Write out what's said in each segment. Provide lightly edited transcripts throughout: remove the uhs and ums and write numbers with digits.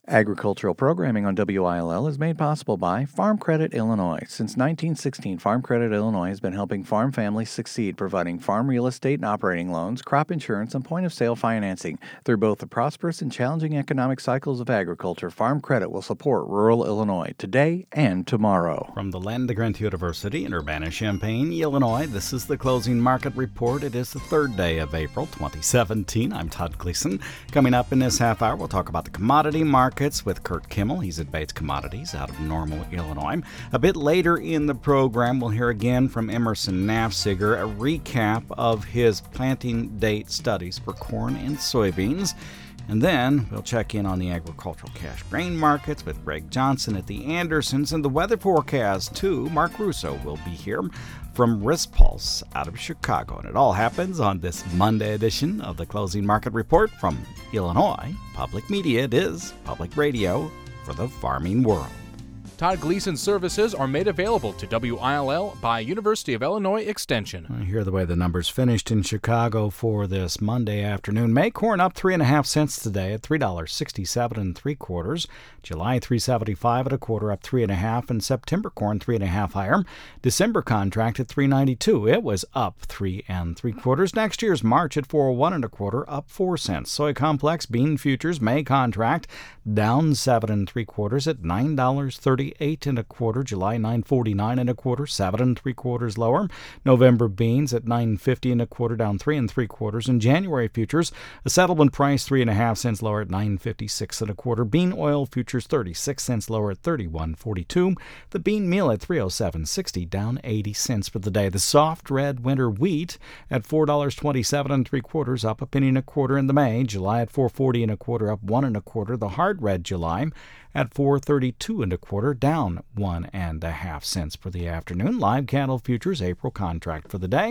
Agricultural programming on WILL is made possible by Farm Credit Illinois. Since 1916, Farm Credit Illinois has been helping farm families succeed, providing farm real estate and operating loans, crop insurance, and point-of-sale financing. Through both the prosperous and challenging economic cycles of agriculture, Farm Credit will support rural Illinois today and tomorrow. From the Land Grant University in Urbana-Champaign, Illinois, this is the Closing Market Report. It is the third day of April 2017. I'm Todd Gleason. Coming up in this half hour, we'll talk about the commodity markets with Kurt Kimmel. He's at Bates Commodities out of Normal, Illinois. A bit later in the program, we'll hear again from Emerson Nafziger, a recap of his planting date studies for corn and soybeans. And then we'll check in on the agricultural cash grain markets with Greg Johnson at the Andersons and the weather forecast, too. Mark Russo will be here from Risk Pulse out of Chicago. And it all happens on this Monday edition of the Closing Market Report from Illinois Public Media. It is public radio for the farming world. Todd Gleason services are made available to WILL by University of Illinois Extension. Here are the way the numbers finished in Chicago for this Monday afternoon. May corn up 3.5 cents today at $3.67 3/4. July $3.75 1/4, up 3.5, and September corn 3.5 higher. December contract at $3.92. It was up 3 3/4. Next year's March at $4.01 1/4, up 4 cents. Soy complex bean futures May contract down 7 3/4 at $9.38 1/4. July $9.49 1/4, 7 3/4 lower. November beans at $9.50 1/4, down 3 3/4. And January futures, a settlement price 3.5 cents lower at $9.56 1/4. Bean oil futures 36 cents lower at $31.42. The bean meal at $3.0760, down 80 cents for the day. The soft red winter wheat at $4.27 3/4, up 1 1/4 in the May. July at $4.40 1/4, up 1 1/4. The hard red July at $4.32 1/4, down 1.5 cents for the afternoon. Live cattle futures April contract for the day,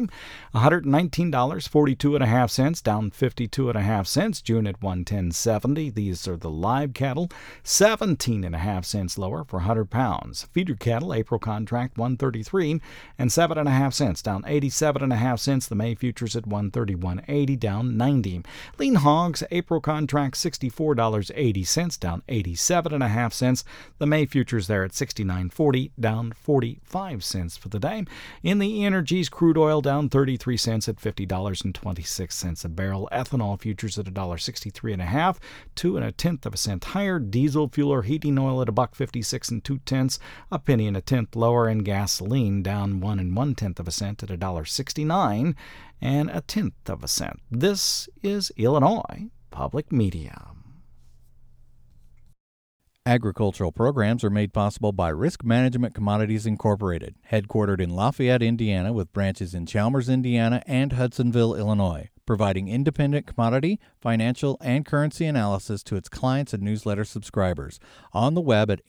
$119.42 1/2, down 52 1/2. June at $110.70. These are the live cattle, 17 1/2 cents lower for 100 pounds. Feeder cattle April contract $133 and 7 1/2 cents, down 87 1/2 cents. The May futures at $131.80, down 90. Lean hogs April contract $64.80, down 87 1/2 cents. The May futures there at $69.40, down 45 cents for the day. In the energies, crude oil down 33 cents at $50.26 a barrel. Ethanol futures at $1.63 1/2, 2 1/10 cent higher. Diesel fuel or heating oil at $1.56 2/10, a penny and a tenth lower. And gasoline down 1 1/10 cent at $1.69 and a tenth of a cent. This is Illinois Public Media. Agricultural programs are made possible by Risk Management Commodities Incorporated, headquartered in Lafayette, Indiana, with branches in Chalmers, Indiana, and Hudsonville, Illinois, providing independent commodity, financial, and currency analysis to its clients and newsletter subscribers. On the web at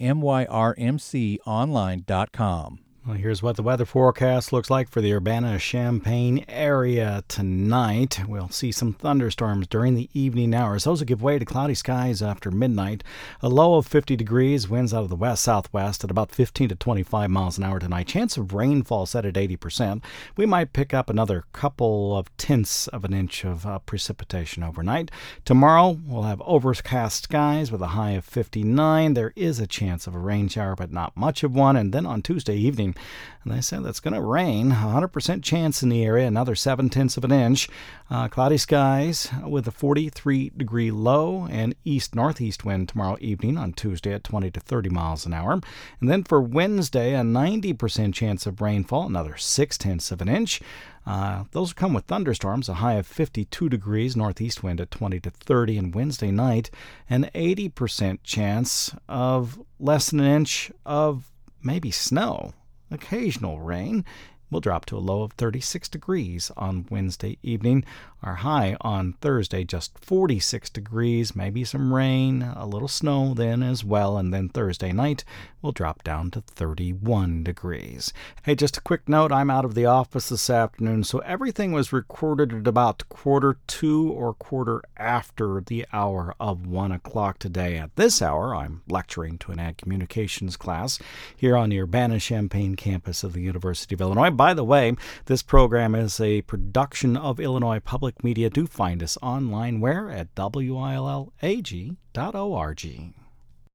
myrmconline.com. Well, here's what the weather forecast looks like for the Urbana-Champaign area tonight. We'll see some thunderstorms during the evening hours. Those will give way to cloudy skies after midnight. A low of 50 degrees, winds out of the west-southwest at about 15 to 25 miles an hour tonight. Chance of rainfall set at 80%. We might pick up another couple of tenths of an inch of precipitation overnight. Tomorrow, we'll have overcast skies with a high of 59. There is a chance of a rain shower, but not much of one. And then on Tuesday evening, and they said that's going to rain. 100% chance in the area, another 7/10 of an inch. Cloudy skies with a 43-degree low and east-northeast wind tomorrow evening on Tuesday at 20 to 30 miles an hour. And then for Wednesday, a 90% chance of rainfall, another 6/10 of an inch. Those come with thunderstorms, a high of 52 degrees, northeast wind at 20 to 30. And Wednesday night, an 80% chance of less than an inch of maybe snow. Occasional rain. We'll drop to a low of 36 degrees on Wednesday evening. Our high on Thursday, just 46 degrees, maybe some rain, a little snow then as well. And then Thursday night, we'll drop down to 31 degrees. Hey, just a quick note, I'm out of the office this afternoon, so everything was recorded at about 1:45 or quarter after the hour of 1 o'clock today. At this hour, I'm lecturing to an ag communications class here on the Urbana-Champaign campus of the University of Illinois. By the way, this program is a production of Illinois Public Media. Do find us online where? At WILLAG.org.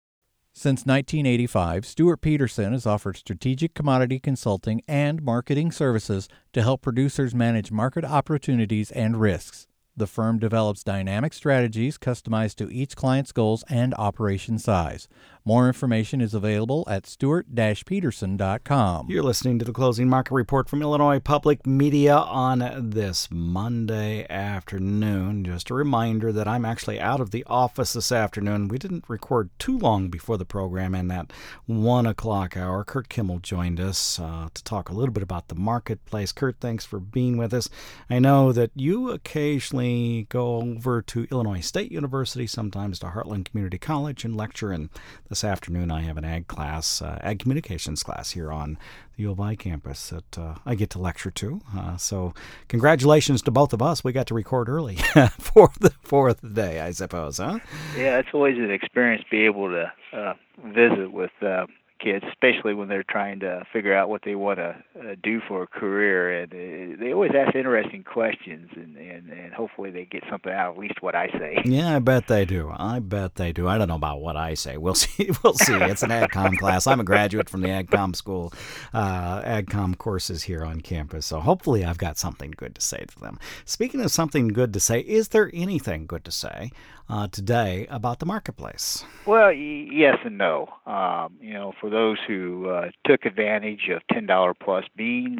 Since 1985, Stuart Peterson has offered strategic commodity consulting and marketing services to help producers manage market opportunities and risks. The firm develops dynamic strategies customized to each client's goals and operation size. More information is available at stuart-peterson.com. You're listening to the Closing Market Report from Illinois Public Media on this Monday afternoon. Just a reminder that I'm actually out of the office this afternoon. We didn't record too long before the program, and that 1 o'clock hour, Kurt Kimmel joined us to talk a little bit about the marketplace. Kurt, thanks for being with us. I know that you occasionally go over to Illinois State University, sometimes to Heartland Community College, and lecture. And this afternoon I have an ag communications class here on the U of I campus that I get to lecture to. So congratulations to both of us. We got to record early for the day, I suppose, huh? Yeah, it's always an experience to be able to visit with kids, especially when they're trying to figure out what they want to do for a career, and they always ask interesting questions, and hopefully they get something out of at least what I say. Yeah, I bet they do. I don't know about what I say. We'll see. It's an AgCom class. I'm a graduate from the AgCom school, AgCom courses here on campus, so hopefully I've got something good to say to them. Speaking of something good to say, is there anything good to say today about the marketplace? Well, yes and no. For those who took advantage of $10 plus beans,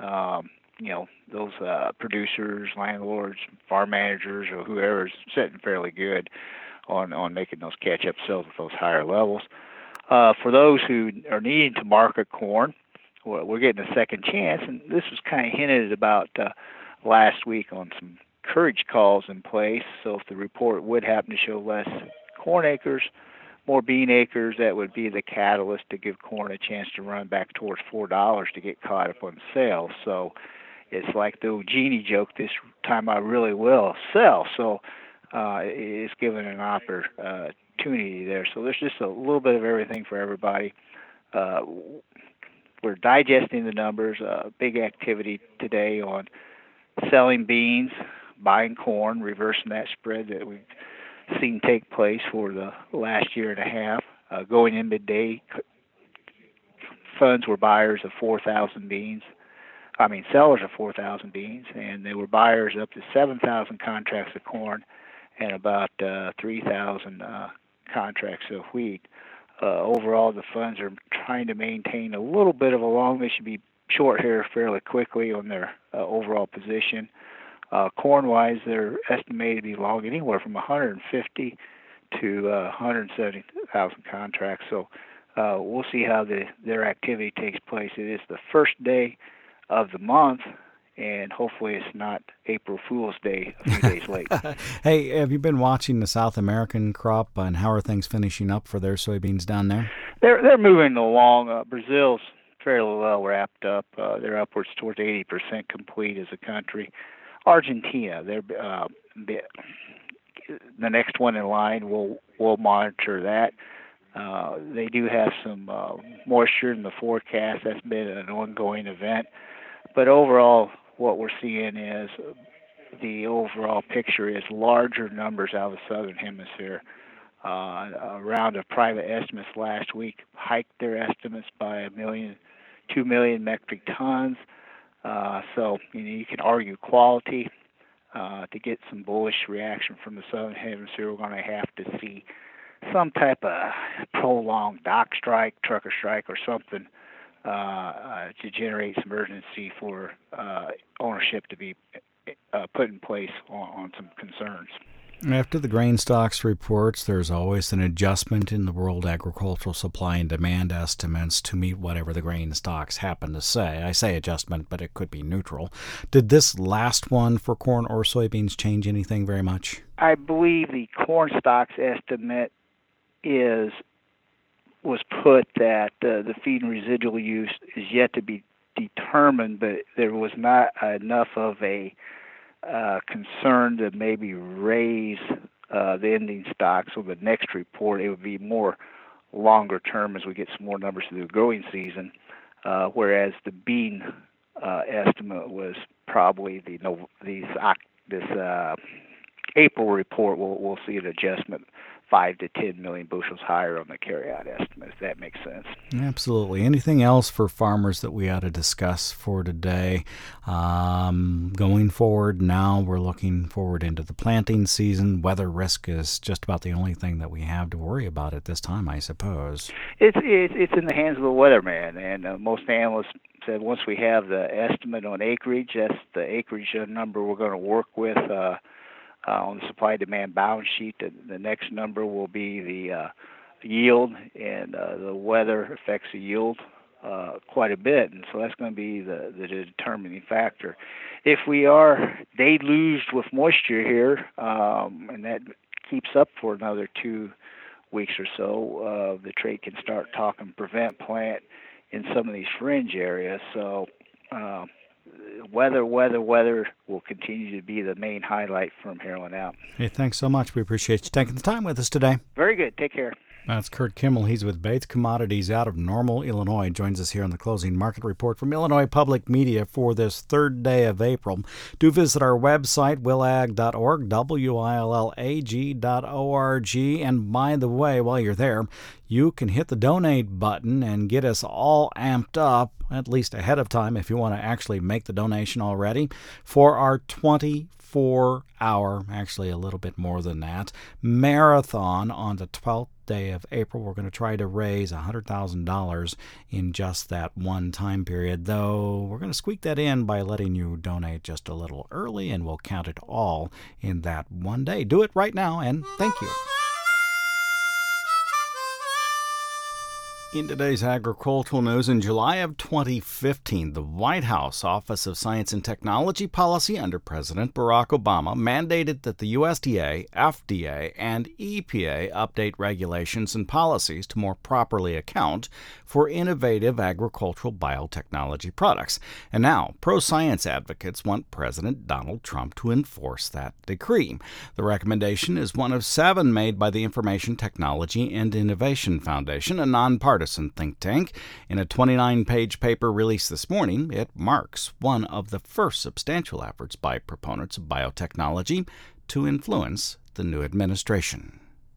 those producers, landlords, farm managers, or whoever's sitting fairly good on making those catch-up sales at those higher levels. For those who are needing to market corn, we're getting a second chance, and this was kind of hinted about last week on some courage calls in place. So if the report would happen to show less corn acres, more bean acres, that would be the catalyst to give corn a chance to run back towards $4 to get caught up on sales. So it's like the old genie joke, this time I really will sell. So it's given an opportunity there. So there's just a little bit of everything for everybody. We're digesting the numbers. Big activity today on selling beans, buying corn, reversing that spread that we've seen take place for the last year and a half. Going in midday, funds were buyers of 4,000 beans. Sellers of 4,000 beans, and they were buyers up to 7,000 contracts of corn and about 3,000 contracts of wheat. Overall, the funds are trying to maintain a little bit of a long. They should be short here fairly quickly on their overall position. Corn-wise, they're estimated to be long anywhere from 150 to 170,000 contracts. So we'll see how their activity takes place. It is the first day of the month, and hopefully it's not April Fool's Day a few days late. Hey, have you been watching the South American crop, and how are things finishing up for their soybeans down there? They're moving along. Brazil's fairly well wrapped up. They're upwards towards 80% complete as a country. Argentina, they're the next one in line. We'll monitor that. They do have some moisture in the forecast. That's been an ongoing event. But overall, what we're seeing is the overall picture is larger numbers out of the southern hemisphere. A round of private estimates last week hiked their estimates by 2 million metric tons. So you can argue quality. To get some bullish reaction from the southern hemisphere, we're going to have to see some type of prolonged dock strike, trucker strike, or something to generate some urgency for ownership to be put in place on some concerns. After the grain stocks reports, there's always an adjustment in the world agricultural supply and demand estimates to meet whatever the grain stocks happen to say. I say adjustment, but it could be neutral. Did this last one for corn or soybeans change anything very much? I believe the corn stocks estimate was put that the feed and residual use is yet to be determined, but there was not enough of a concern to maybe raise the ending stock. So the next report, it would be more longer term as we get some more numbers through the growing season, whereas the bean estimate was probably this April report. We'll see an adjustment 5 to 10 million bushels higher on the carryout estimate, if that makes sense. Absolutely. Anything else for farmers that we ought to discuss for today? Going forward, now we're looking forward into the planting season. Weather risk is just about the only thing that we have to worry about at this time, I suppose. It's in the hands of the weatherman, and most analysts said once we have the estimate on acreage, that's the acreage number we're going to work with on the supply-demand balance sheet. The next number will be the yield, and the weather affects the yield quite a bit, and so that's going to be the determining factor. If we are deluged with moisture here, and that keeps up for another 2 weeks or so, the trade can start talking prevent plant in some of these fringe areas. So weather will continue to be the main highlight from here on out. Hey, thanks so much. We appreciate you taking the time with us today. Very good. Take care. That's Kurt Kimmel. He's with Bates Commodities out of Normal, Illinois. Joins us here on the Closing Market Report from Illinois Public Media for this third day of April. Do visit our website, willag.org, willag.org. And by the way, while you're there, you can hit the donate button and get us all amped up, at least ahead of time if you want to actually make the donation already, for our 24-hour, actually a little bit more than that, marathon on the 12th day of April. We're going to try to raise $100,000 in just that one time period, though we're going to squeak that in by letting you donate just a little early, and we'll count it all in that one day. Do it right now, and thank you. In today's agricultural news, in July of 2015, the White House Office of Science and Technology Policy under President Barack Obama mandated that the USDA, FDA, and EPA update regulations and policies to more properly account for innovative agricultural biotechnology products. And now, pro-science advocates want President Donald Trump to enforce that decree. The recommendation is one of 7 made by the Information Technology and Innovation Foundation, a nonpartisan think tank. In a 29-page paper released this morning, it marks one of the first substantial efforts by proponents of biotechnology to influence the new administration.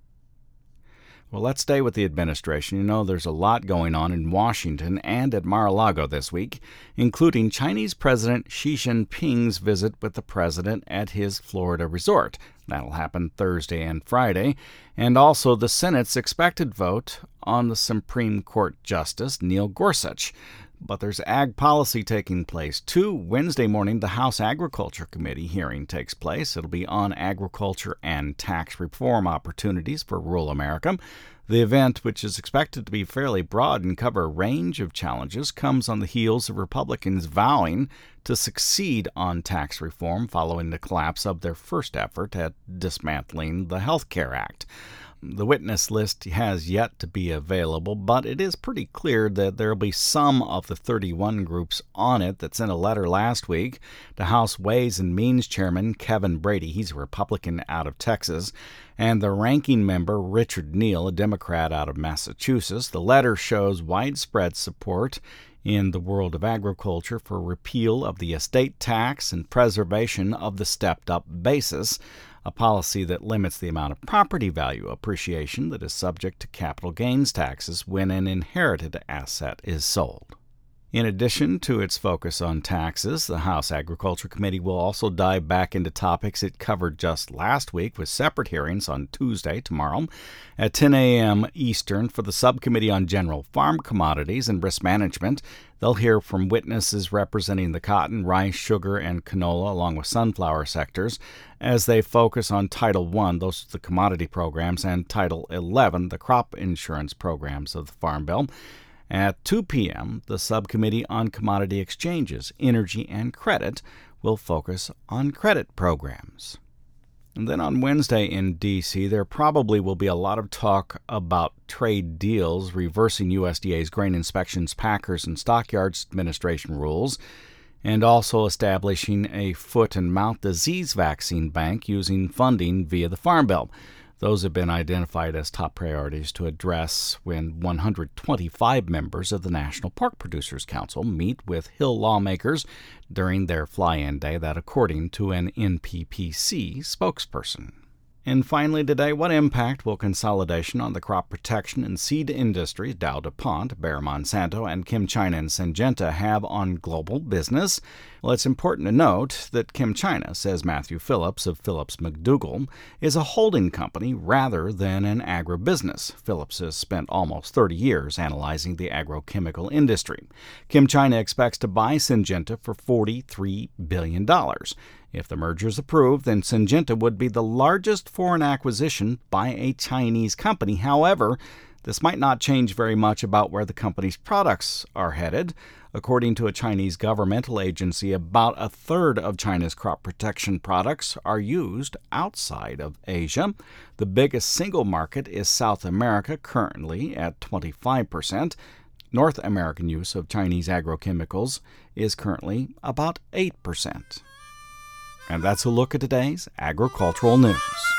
Well, let's stay with the administration. You know, there's a lot going on in Washington and at Mar-a-Lago this week, including Chinese President Xi Jinping's visit with the president at his Florida resort. That'll happen Thursday and Friday, and also the Senate's expected vote on the Supreme Court Justice Neil Gorsuch. But there's ag policy taking place, too. Wednesday morning, the House Agriculture Committee hearing takes place. It'll be on agriculture and tax reform opportunities for rural America. The event, which is expected to be fairly broad and cover a range of challenges, comes on the heels of Republicans vowing to succeed on tax reform following the collapse of their first effort at dismantling the Health Care Act. The witness list has yet to be available, but it is pretty clear that there will be some of the 31 groups on it that sent a letter last week to House Ways and Means Chairman Kevin Brady, he's a Republican out of Texas, and the ranking member Richard Neal, a Democrat out of Massachusetts. The letter shows widespread support in the world of agriculture for repeal of the estate tax and preservation of the stepped-up basis, a policy that limits the amount of property value appreciation that is subject to capital gains taxes when an inherited asset is sold. In addition to its focus on taxes, the House Agriculture Committee will also dive back into topics it covered just last week with separate hearings on Tuesday, tomorrow, at 10 a.m. Eastern for the Subcommittee on General Farm Commodities and Risk Management. They'll hear from witnesses representing the cotton, rice, sugar, and canola, along with sunflower sectors, as they focus on Title I, those are the commodity programs, and Title XI, the crop insurance programs of the Farm Bill. At 2 p.m., the Subcommittee on Commodity Exchanges, Energy, and Credit will focus on credit programs. And then on Wednesday in D.C., there probably will be a lot of talk about trade deals, reversing USDA's Grain Inspections, Packers, and Stockyards Administration rules, and also establishing a foot and mouth disease vaccine bank using funding via the Farm Bill. Those have been identified as top priorities to address when 125 members of the National Pork Producers Council meet with Hill lawmakers during their fly-in day, that according to an NPPC spokesperson. And finally today, what impact will consolidation on the crop protection and seed industries, Dow DuPont, Bayer Monsanto, and Kim China and Syngenta have on global business? Well, it's important to note that Kim China, says Matthew Phillips of Phillips McDougall, is a holding company rather than an agribusiness. Phillips has spent almost 30 years analyzing the agrochemical industry. Kim China expects to buy Syngenta for $43 billion. If the merger is approved, then Syngenta would be the largest foreign acquisition by a Chinese company. However, this might not change very much about where the company's products are headed. According to a Chinese governmental agency, about a third of China's crop protection products are used outside of Asia. The biggest single market is South America, currently at 25%. North American use of Chinese agrochemicals is currently about 8%. And that's a look at today's agricultural news.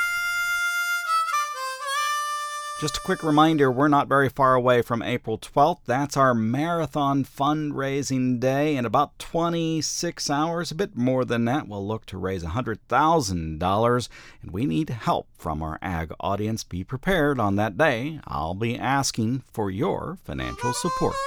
Just a quick reminder, we're not very far away from April 12th. That's our marathon fundraising day. In about 26 hours, a bit more than that, we'll look to raise $100,000. And we need help from our ag audience. Be prepared on that day. I'll be asking for your financial support.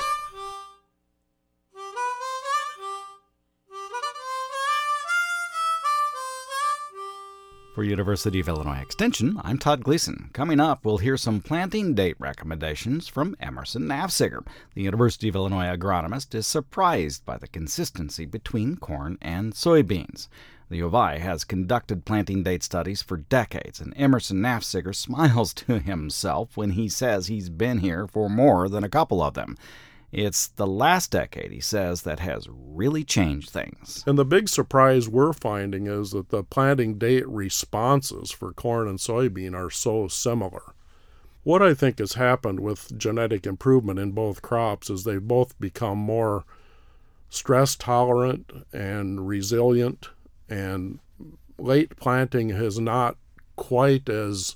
For University of Illinois Extension, I'm Todd Gleason. Coming up, we'll hear some planting date recommendations from Emerson Nafziger. The University of Illinois agronomist is surprised by the consistency between corn and soybeans. The U of I has conducted planting date studies for decades, and Emerson Nafziger smiles to himself when he says he's been here for more than a couple of them. It's the last decade, he says, that has really changed things. And the big surprise we're finding is that the planting date responses for corn and soybean are so similar. What I think has happened with genetic improvement in both crops is they've both become more stress tolerant and resilient, and late planting is not quite as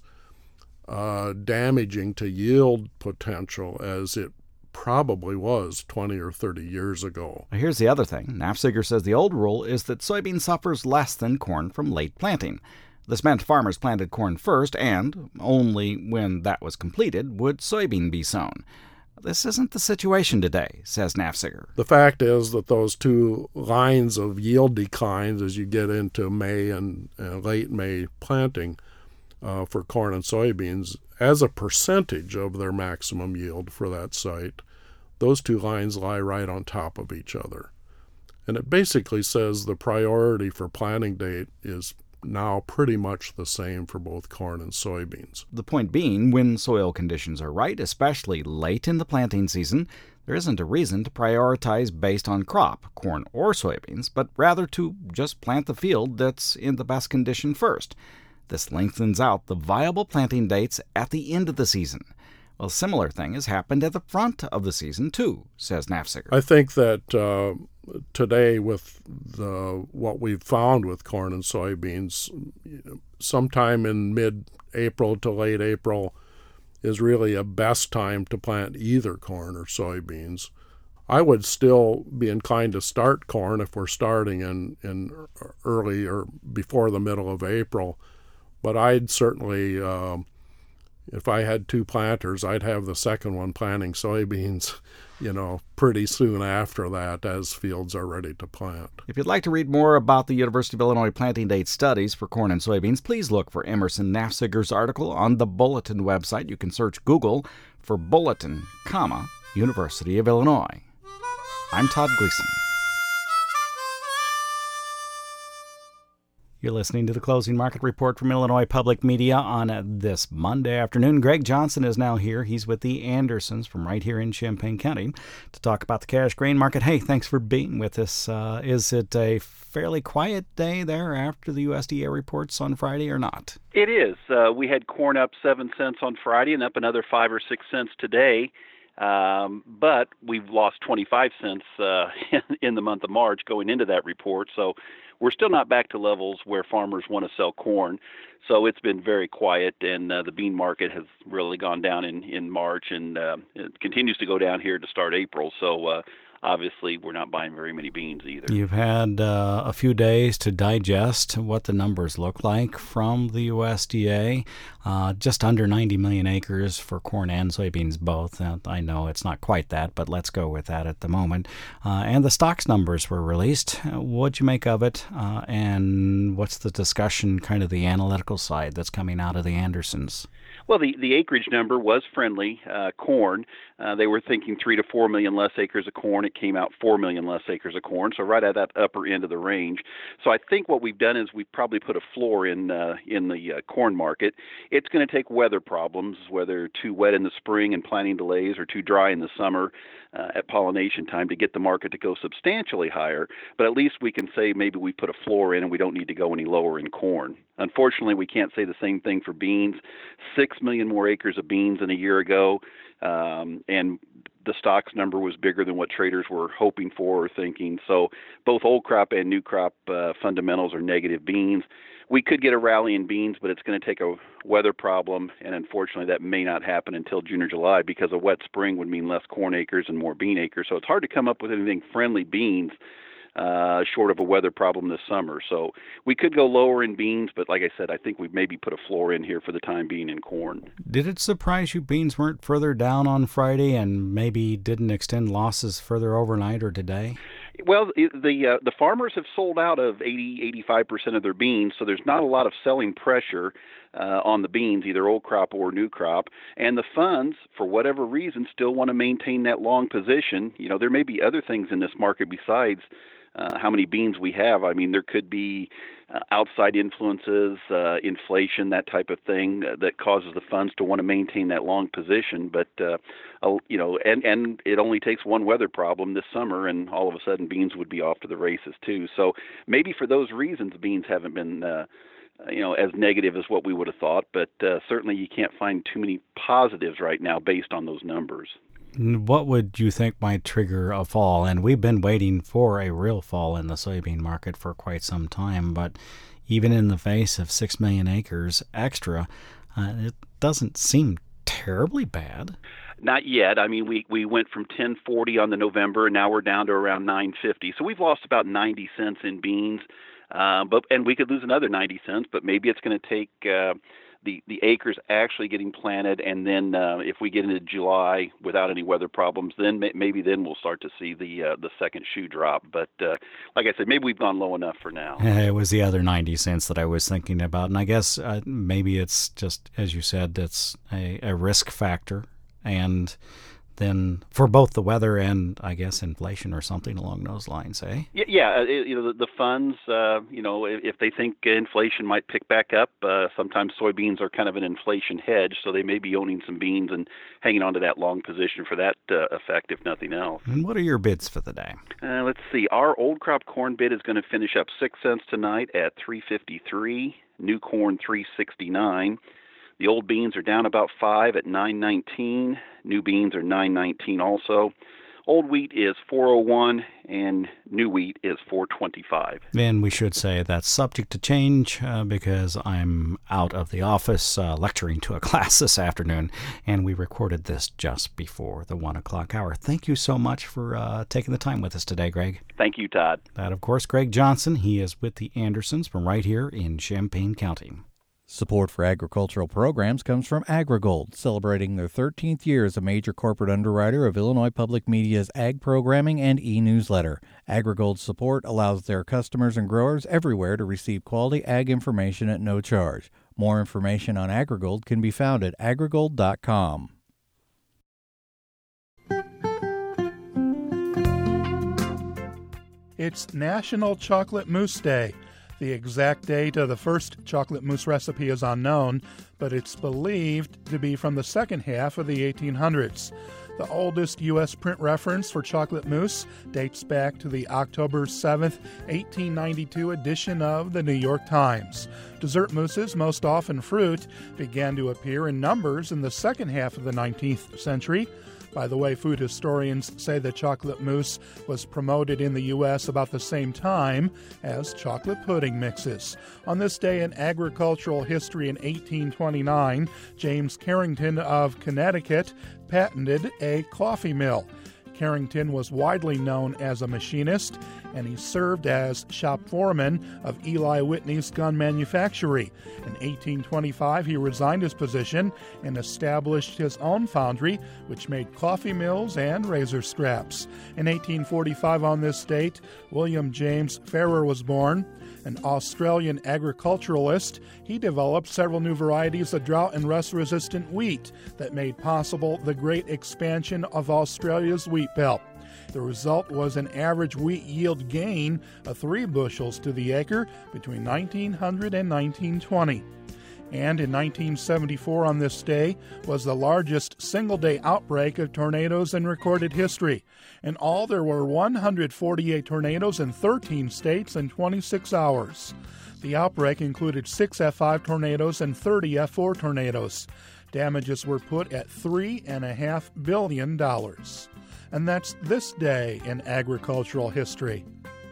damaging to yield potential as it probably was 20 or 30 years ago. Here's the other thing. Nafziger says the old rule is that soybean suffers less than corn from late planting. This meant farmers planted corn first, and only when that was completed would soybean be sown. This isn't the situation today, says Nafziger. The fact is that those two lines of yield declines as you get into May and late May planting for corn and soybeans, as a percentage of their maximum yield for that site, those two lines lie right on top of each other. And it basically says the priority for planting date is now pretty much the same for both corn and soybeans. The point being, when soil conditions are right, especially late in the planting season, there isn't a reason to prioritize based on crop, corn or soybeans, but rather to just plant the field that's in the best condition first. This lengthens out the viable planting dates at the end of the season. Well, a similar thing has happened at the front of the season, too, says Nafziger. I think that today, with what we've found with corn and soybeans, sometime in mid-April to late April is really a best time to plant either corn or soybeans. I would still be inclined to start corn if we're starting in early or before the middle of April. But I'd certainly, if I had two planters, I'd have the second one planting soybeans, pretty soon after that as fields are ready to plant. If you'd like to read more about the University of Illinois planting date studies for corn and soybeans, please look for Emerson Nafziger's article on the Bulletin website. You can search Google for Bulletin, University of Illinois. I'm Todd Gleason. You're listening to the Closing Market Report from Illinois Public Media on this Monday afternoon. Greg Johnson is now here. He's with the Andersons from right here in Champaign County to talk about the cash grain market. Hey, thanks for being with us. Is it a fairly quiet day there after the USDA reports on Friday or not? It is. We had corn up 7 cents on Friday and up another 5 or 6 cents today. But we've lost 25 cents in the month of March going into that report. So we're still not back to levels where farmers want to sell corn. So it's been very quiet, and the bean market has really gone down in March, and it continues to go down here to start April. So obviously we're not buying very many beans either. You've had a few days to digest what the numbers look like from the USDA. Just under 90 million acres for corn and soybeans both. I know it's not quite that, but let's go with that at the moment. And the stocks numbers were released. What'd you make of it? And what's the discussion, kind of the analytical side that's coming out of the Andersons? Well, the acreage number was friendly. Corn, they were thinking 3 to 4 million less acres of corn. It came out 4 million less acres of corn, so right at that upper end of the range. So I think what we've done is we've probably put a floor in the corn market. It's going to take weather problems, whether too wet in the spring and planting delays or too dry in the summer at pollination time, to get the market to go substantially higher. But at least we can say maybe we put a floor in and we don't need to go any lower in corn. Unfortunately, we can't say the same thing for beans. 6 million more acres of beans than a year ago, and the stocks number was bigger than what traders were hoping for or thinking. So both old crop and new crop fundamentals are negative beans. We could get a rally in beans, but it's going to take a weather problem, and unfortunately that may not happen until June or July, because a wet spring would mean less corn acres and more bean acres. So it's hard to come up with anything friendly beans short of a weather problem this summer. So we could go lower in beans, but like I said, I think we've maybe put a floor in here for the time being in corn. Did it surprise you beans weren't further down on Friday and maybe didn't extend losses further overnight or today? Well, the farmers have sold out of 85% of their beans, so there's not a lot of selling pressure on the beans, either old crop or new crop. And the funds, for whatever reason, still want to maintain that long position. You know, there may be other things in this market besides how many beans we have. I mean, there could be outside influences, inflation, that type of thing that causes the funds to want to maintain that long position. But, you know, and it only takes one weather problem this summer, and all of a sudden beans would be off to the races too. So maybe for those reasons, beans haven't been as negative as what we would have thought. But certainly you can't find too many positives right now based on those numbers. What would you think might trigger a fall? And we've been waiting for a real fall in the soybean market for quite some time, but even in the face of 6 million acres extra, it doesn't seem terribly bad. Not yet. I mean, we went from 10.40 on the November, and now we're down to around 9.50. So we've lost about 90 cents in beans, and we could lose another 90 cents, but maybe it's going to take the acres actually getting planted, and then if we get into July without any weather problems, then maybe we'll start to see the second shoe drop. But like I said, maybe we've gone low enough for now. It was the other 90 cents that I was thinking about, and I guess maybe it's just, as you said, it's a risk factor, and then for both the weather and, I guess, inflation or something along those lines, eh? Yeah. The funds, if they think inflation might pick back up, sometimes soybeans are kind of an inflation hedge, so they may be owning some beans and hanging on to that long position for that effect, if nothing else. And what are your bids for the day? Let's see. Our old crop corn bid is going to finish up 6 cents tonight at $3.53. New corn $3.69. The old beans are down about 5 at $9.19. New beans are $9.19 also. Old wheat is $4.01 and new wheat is $4.25. And we should say that's subject to change because I'm out of the office lecturing to a class this afternoon, and we recorded this just before the 1 o'clock hour. Thank you so much for taking the time with us today, Greg. Thank you, Todd. That, of course, Greg Johnson. He is with the Andersons from right here in Champaign County. Support for agricultural programs comes from AgriGold, celebrating their 13th year as a major corporate underwriter of Illinois Public Media's ag programming and e-newsletter. AgriGold's support allows their customers and growers everywhere to receive quality ag information at no charge. More information on AgriGold can be found at agrigold.com. It's National Chocolate Mousse Day. The exact date of the first chocolate mousse recipe is unknown, but it's believed to be from the second half of the 1800s. The oldest U.S. print reference for chocolate mousse dates back to the October 7th, 1892 edition of the New York Times. Dessert mousses, most often fruit, began to appear in numbers in the second half of the 19th century. By the way, food historians say that chocolate mousse was promoted in the U.S. about the same time as chocolate pudding mixes. On this day in agricultural history in 1829, James Carrington of Connecticut patented a coffee mill. Carrington was widely known as a machinist, and he served as shop foreman of Eli Whitney's gun manufactory. In 1825, he resigned his position and established his own foundry, which made coffee mills and razor straps. In 1845, on this date, William James Farrer was born. An Australian agriculturalist, he developed several new varieties of drought and rust-resistant wheat that made possible the great expansion of Australia's wheat belt. The result was an average wheat yield gain of 3 bushels to the acre between 1900 and 1920. And in 1974, on this day, was the largest single-day outbreak of tornadoes in recorded history. In all, there were 148 tornadoes in 13 states in 26 hours. The outbreak included 6 F5 tornadoes and 30 F4 tornadoes. Damages were put at $3.5 billion. And that's this day in agricultural history.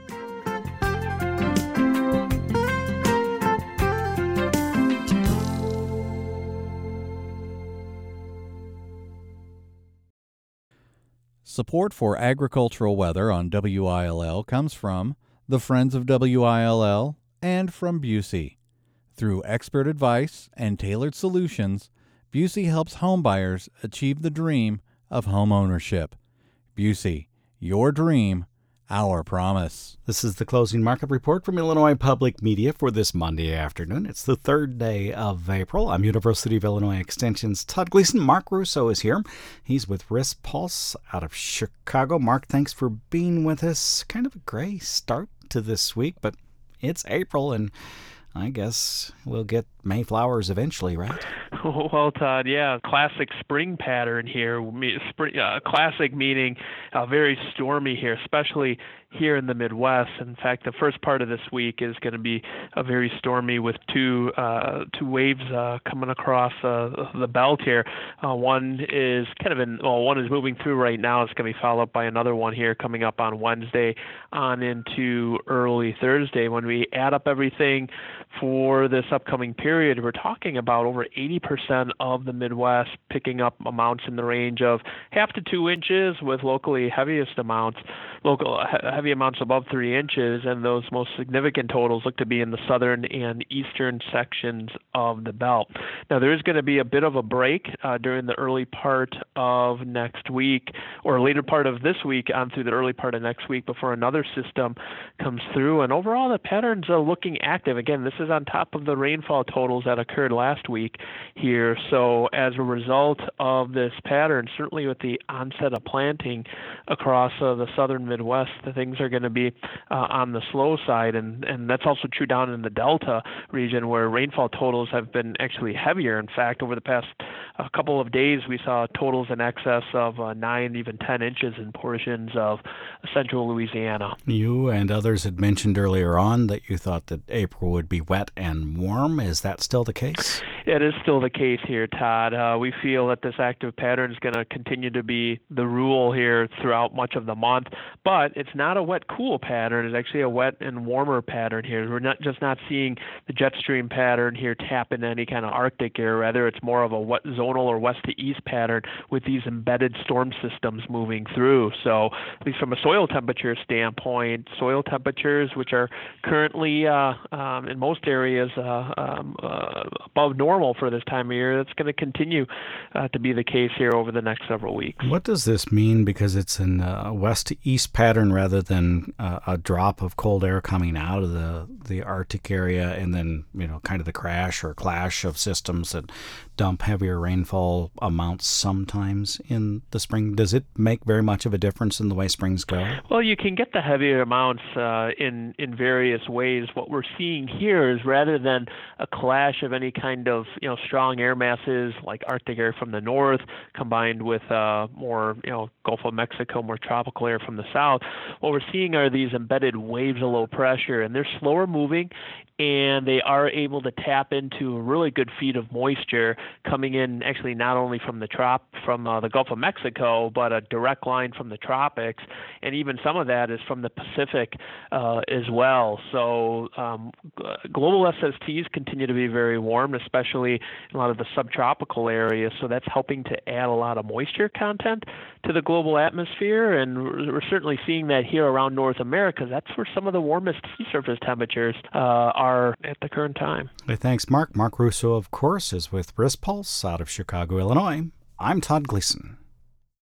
Support for agricultural weather on WILL comes from the Friends of WILL and from Busey. Through expert advice and tailored solutions, Busey helps homebuyers achieve the dream of home ownership. Busey, your dream, our promise. This is the closing market report from Illinois Public Media for this Monday afternoon. It's the 3rd day of April. I'm University of Illinois Extension's Todd Gleason. Mark Russo is here. He's with Risk Pulse out of Chicago. Mark, thanks for being with us. Kind of a gray start to this week, but it's April, and I guess we'll get May flowers eventually, right? Well, Todd, yeah, classic spring pattern here. Classic meaning very stormy here, especially here in the Midwest. In fact, the first part of this week is going to be very stormy with two waves coming across the belt here. One is one is moving through right now. It's going to be followed up by another one here coming up on Wednesday on into early Thursday. When we add up everything for this upcoming period, we're talking about over 80% of the Midwest picking up amounts in the range of 1/2 to 2 inches, with locally heavy amounts above 3 inches, and those most significant totals look to be in the southern and eastern sections of the belt. Now, there is going to be a bit of a break during the early part of next week, or later part of this week on through the early part of next week, before another system comes through. And overall, the patterns are looking active. Again, this is on top of the rainfall totals that occurred last week here. So as a result of this pattern, certainly with the onset of planting across the southern Midwest, the things are going to be on the slow side. And that's also true down in the Delta region, where rainfall totals have been actually heavier. In fact, over the past couple of days, we saw totals in excess of 9, even 10 inches in portions of central Louisiana. You and others had mentioned earlier on that you thought that April would be wet and warm. Is that still the case? It is still the case here, Todd. We feel that this active pattern is going to continue to be the rule here throughout much of the month, but it's not a wet, cool pattern. It's actually a wet and warmer pattern here. We're not seeing the jet stream pattern here tap into any kind of Arctic air. Rather, it's more of a wet zonal or west to east pattern with these embedded storm systems moving through. So at least from a soil temperature standpoint, soil temperatures, which are currently in most areas above normal for this time of year, that's going to continue to be the case here over the next several weeks. What does this mean? Because it's in a west to east pattern rather than a drop of cold air coming out of the Arctic area, and then kind of the crash or clash of systems that dump heavier rainfall amounts sometimes in the spring. Does it make very much of a difference in the way springs go? Well, you can get the heavier amounts in various ways. What we're seeing here is, rather than a clash of any kind of strong air masses like Arctic air from the north combined with more Gulf of Mexico, more tropical air from the south, what we're seeing are these embedded waves of low pressure, and they're slower moving, and they are able to tap into a really good feed of moisture coming in, actually not only from the Gulf of Mexico, but a direct line from the tropics, and even some of that is from the Pacific as well. So global SSTs continue to be very warm, especially especially in a lot of the subtropical areas. So that's helping to add a lot of moisture content to the global atmosphere, and we're certainly seeing that here around North America. That's where some of the warmest sea surface temperatures are at the current time. Hey, thanks, Mark. Mark Russo, of course, is with Risk Pulse out of Chicago, Illinois. I'm Todd Gleason.